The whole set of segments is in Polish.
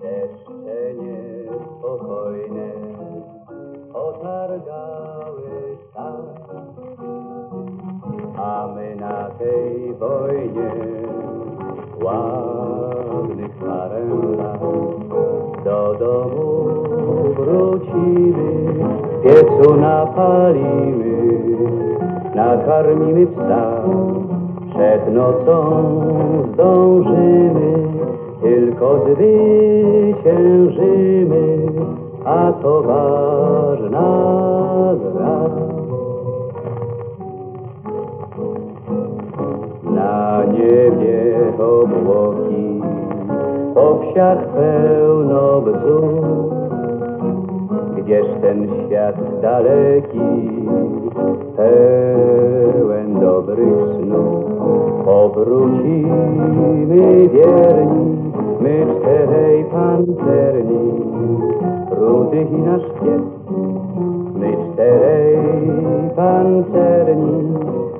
Jeszcze niespokojne otargały tak, a my na tej wojnie ładnych parę lat do domu wrócimy, w piecu napalimy, nakarmimy psa, przed nocą zdążymy, tylko zwyciężymy, a to ważna gra. Na niebie obłoki, po wsiach pełno bzów, gdzież ten świat daleki, pełen dobrych snów. Powrócimy wierni, my czterej pancerni, rudych i nasz pies. My czterej pancerni,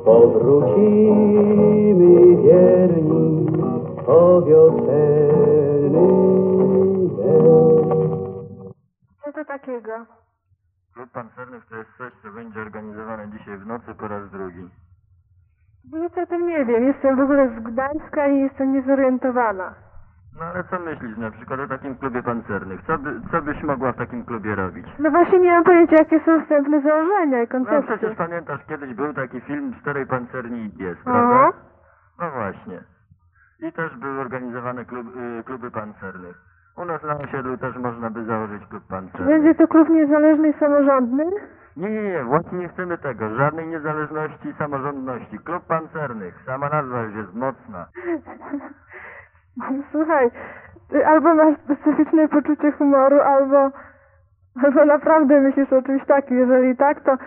powrócimy wierni po wiosenny dzień. Co to takiego? Klub Pancernych to jest coś, co będzie organizowane dzisiaj w nocy po raz drugi. Nic o tym nie wiem. Jestem w ogóle z Gdańska i jestem niezorientowana. No ale co myślisz na przykład o takim klubie pancernych? Co byś mogła w takim klubie robić? No właśnie nie mam pojęcia, jakie są wstępne założenia i No koncepcje. przecież pamiętasz, kiedyś był taki film Czterej Pancerni i Pies, Aha. prawda? No właśnie. I też były organizowane kluby pancernych. U nas na osiedlu też można by założyć klub pancerny. Będzie to klub niezależny i samorządny? Nie, właśnie nie chcemy tego. Żadnej niezależności i samorządności. Klub pancernych. Sama nazwa już jest mocna. Słuchaj, ty albo masz specyficzne poczucie humoru, albo naprawdę myślisz o czymś takim. Jeżeli tak, to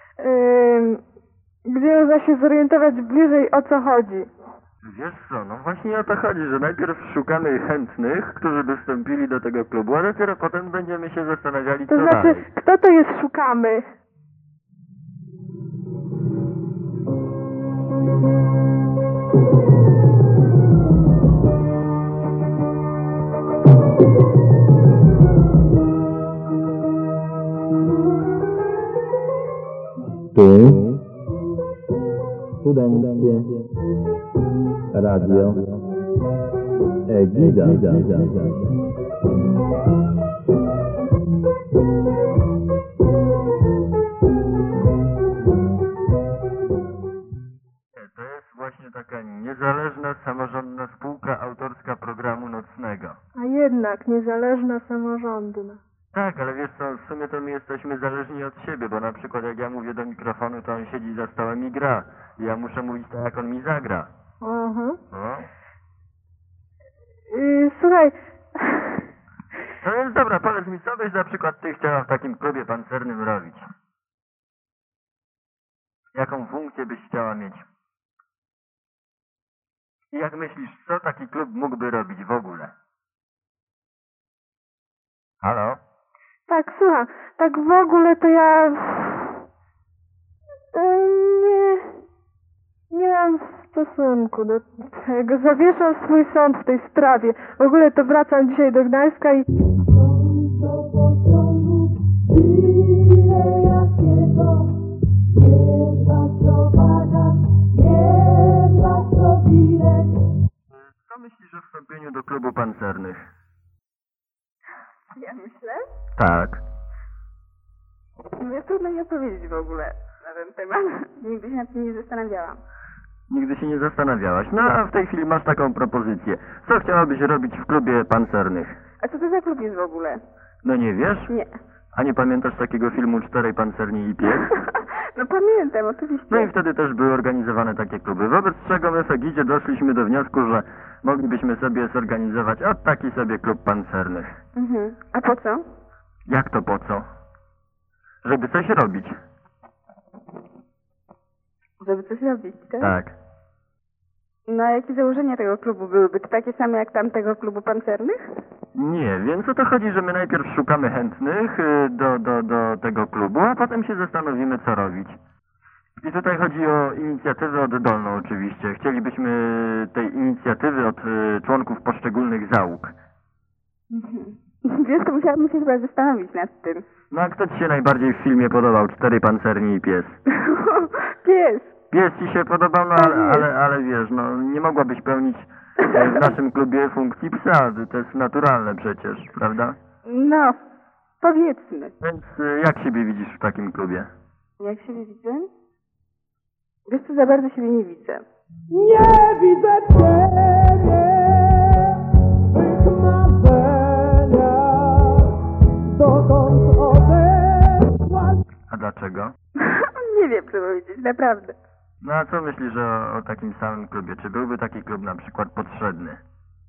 gdzie można się zorientować bliżej, o co chodzi? Wiesz co, no właśnie o to chodzi, że najpierw szukamy chętnych, którzy by wstąpili do tego klubu, a dopiero potem będziemy się zastanawiali, co To znaczy, dalej. kto to jest szukamy? Tu Studenckie Radio Egida. To jest właśnie taka niezależna, samorządna spółka autorska programu nocnego. A jednak niezależna, samorządna. Tak, ale wiesz co, w sumie to my jesteśmy zależni od siebie, bo na przykład jak ja mówię do mikrofonu, to on siedzi za stołem i gra. I ja muszę mówić tak, jak on mi zagra. Aha. No. Słuchaj, No więc dobra, powiedz mi, co byś na przykład ty chciała w takim klubie pancernym robić? Jaką funkcję byś chciała mieć? I jak myślisz, co taki klub mógłby robić w ogóle? Halo? tak, słucham, tak w ogóle to ja nie mam stosunku do tego. Zawieszam swój sąd w tej sprawie. W ogóle to wracam dzisiaj do Gdańska i... Co myślisz o wstąpieniu do klubu pancernych? Ja myślę? Tak. Jest trudno mi odpowiedzieć w ogóle na ten temat. Nigdy się nad tym nie zastanawiałam. Nigdy się nie zastanawiałaś. No a w tej chwili masz taką propozycję. Co chciałabyś robić w klubie pancernych? A co to za klub jest w ogóle? No nie wiesz? Nie. A nie pamiętasz takiego filmu Czterej Pancerni i Pies? No pamiętam, oczywiście. No i wtedy też były organizowane takie kluby. Wobec czego my w Egidzie doszliśmy do wniosku, że moglibyśmy sobie zorganizować taki sobie klub pancernych. Mhm. A po co? Jak to po co? Żeby coś robić. Żeby coś robić, tak? Tak. No a jakie założenia tego klubu byłyby? To takie same jak tamtego klubu pancernych? Nie, więc o to chodzi, że my najpierw szukamy chętnych do tego klubu, a potem się zastanowimy, co robić. I tutaj chodzi o inicjatywę oddolną oczywiście. Chcielibyśmy tej inicjatywy od członków poszczególnych załóg. Wiesz, to musiałabym się chyba zastanowić nad tym. No a kto ci się najbardziej w filmie podobał? 4 pancerni i pies. Pies. Pies ci się podobał, no Tak ale wiesz, no nie mogłabyś pełnić w naszym klubie funkcji psa. To jest naturalne przecież, prawda? No, powiedzmy. Więc jak siebie widzisz w takim klubie? Jak siebie widzę? Wiesz co, za bardzo siebie nie widzę. Nie widzę ciebie w tych marzeniach, dokąd odeszłaś. A dlaczego? Nie wiem, co powiedzieć, naprawdę. No a co myślisz o takim samym klubie? Czy byłby taki klub na przykład potrzebny?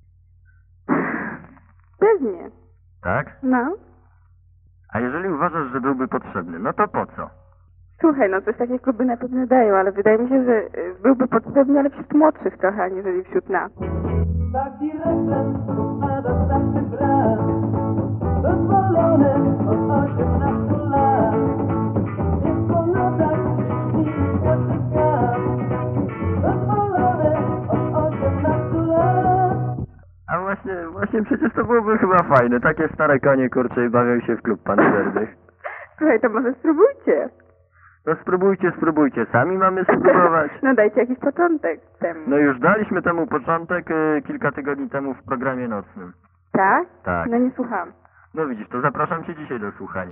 Pewnie. Tak? No. A jeżeli uważasz, że byłby potrzebny, no to po co? Słuchaj, no coś takie kluby na pewno dają, ale wydaje mi się, że byłby potrzebny, ale wśród młodszych trochę, aniżeli wśród nas. Taki refren ma dostarczy brak, dozwolone od 18 lat. Jest po nocach śni światły świat, dozwolone od 18 lat. A właśnie przecież to byłoby chyba fajne. Takie stare konie, kurcze, i bawią się w klub pancernych. Słuchaj, to może spróbujcie. No spróbujcie. Sami mamy spróbować. No dajcie jakiś początek temu. No już daliśmy temu początek kilka tygodni temu w programie nocnym. Tak? Tak. No nie słucham. No widzisz, to zapraszam cię dzisiaj do słuchania.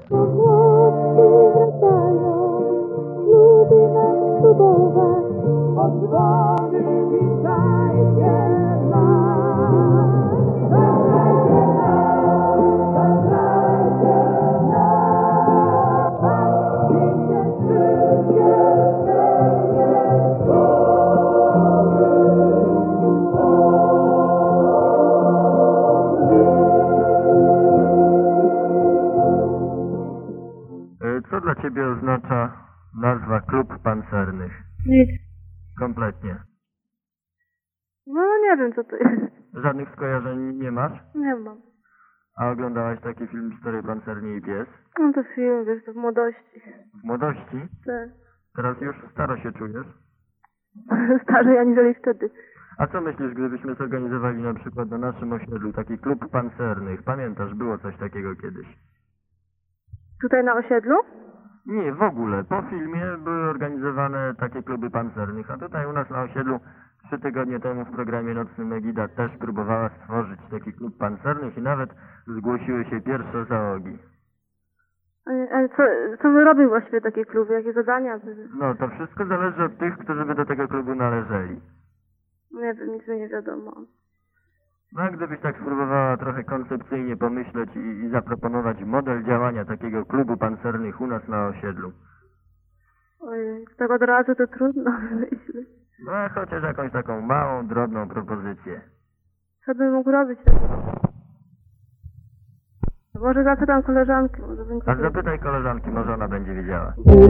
Odzwony witajcie Co dla ciebie oznacza nazwa Klub Pancernych? Nic. Kompletnie. No nie wiem, co to jest. Żadnych skojarzeń nie masz? Nie mam. A oglądałaś taki film 4 pancerni i pies? No to film, wiesz, to w młodości. W młodości? Tak. Teraz już staro się czujesz? Starzej aniżeli wtedy. A co myślisz, gdybyśmy zorganizowali na przykład na naszym osiedlu taki klub pancernych? Pamiętasz, było coś takiego kiedyś? Tutaj na osiedlu? Nie, w ogóle. Po filmie były organizowane takie kluby pancernych, a tutaj u nas na osiedlu 3 tygodnie temu w programie nocnym Egida też próbowała stworzyć taki klub pancernych i nawet zgłosiły się pierwsze załogi. Ale co wy robią właściwie takie kluby? Jakie zadania? No, to wszystko zależy od tych, którzy by do tego klubu należeli. Nie wiem, nic mi nie wiadomo. No, a gdybyś tak spróbowała trochę koncepcyjnie pomyśleć i zaproponować model działania takiego klubu pancernych u nas na osiedlu. Ojej, tak od razu to trudno myśleć. No, a chociaż jakąś taką małą, drobną propozycję. Co bym mógł robić? Może zapytam koleżanki, może będzie... A zapytaj koleżanki, może ona będzie wiedziała.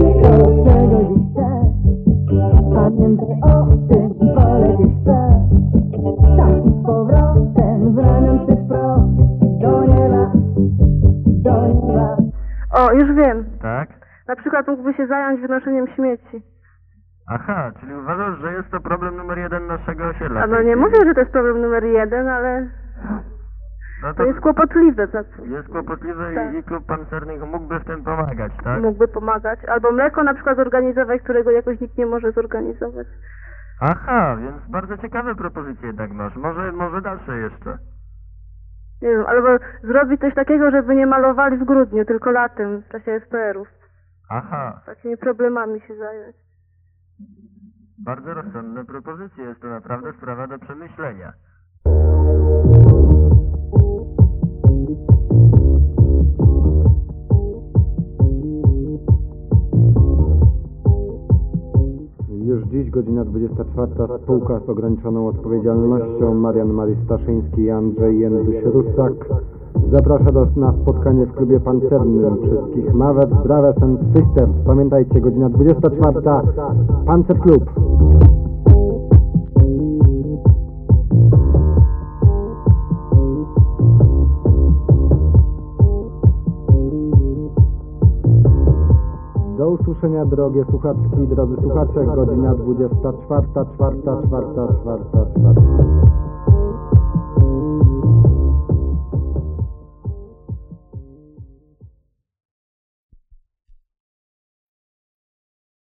Pamiętaj o tym, polecieć chcę. Tak i z powrotem, z ramion tych wprost. Do nieba, do nieba. O, już wiem. Tak? Na przykład mógłby się zająć wynoszeniem śmieci. Aha, czyli uważasz, że jest to problem numer 1 naszego osiedla? A no nie mówię, że to jest problem numer 1, ale... No To jest kłopotliwe. jest kłopotliwe Tak. i klub pancernych mógłby w tym pomagać, tak? Mógłby pomagać. Albo mleko na przykład zorganizować, którego jakoś nikt nie może zorganizować. Aha, więc bardzo ciekawe propozycje jednak masz. Może dalsze jeszcze. Nie wiem, albo zrobić coś takiego, żeby nie malowali w grudniu, tylko latem, w czasie SPR-ów. Aha, Takimi problemami się zająć. bardzo rozsądne propozycje. Jest to naprawdę sprawa do przemyślenia. Już dziś godzina 24, spółka z ograniczoną odpowiedzialnością Marian Marii Staszyński i Andrzej Jędruś-Rusak zaprasza na spotkanie w klubie pancernym wszystkich Mawet, Brothers and Sisters. Pamiętajcie, godzina 24, Pancer Klub. Do usłyszenia, drogie słuchaczki, drodzy słuchacze, godzina 24, 4.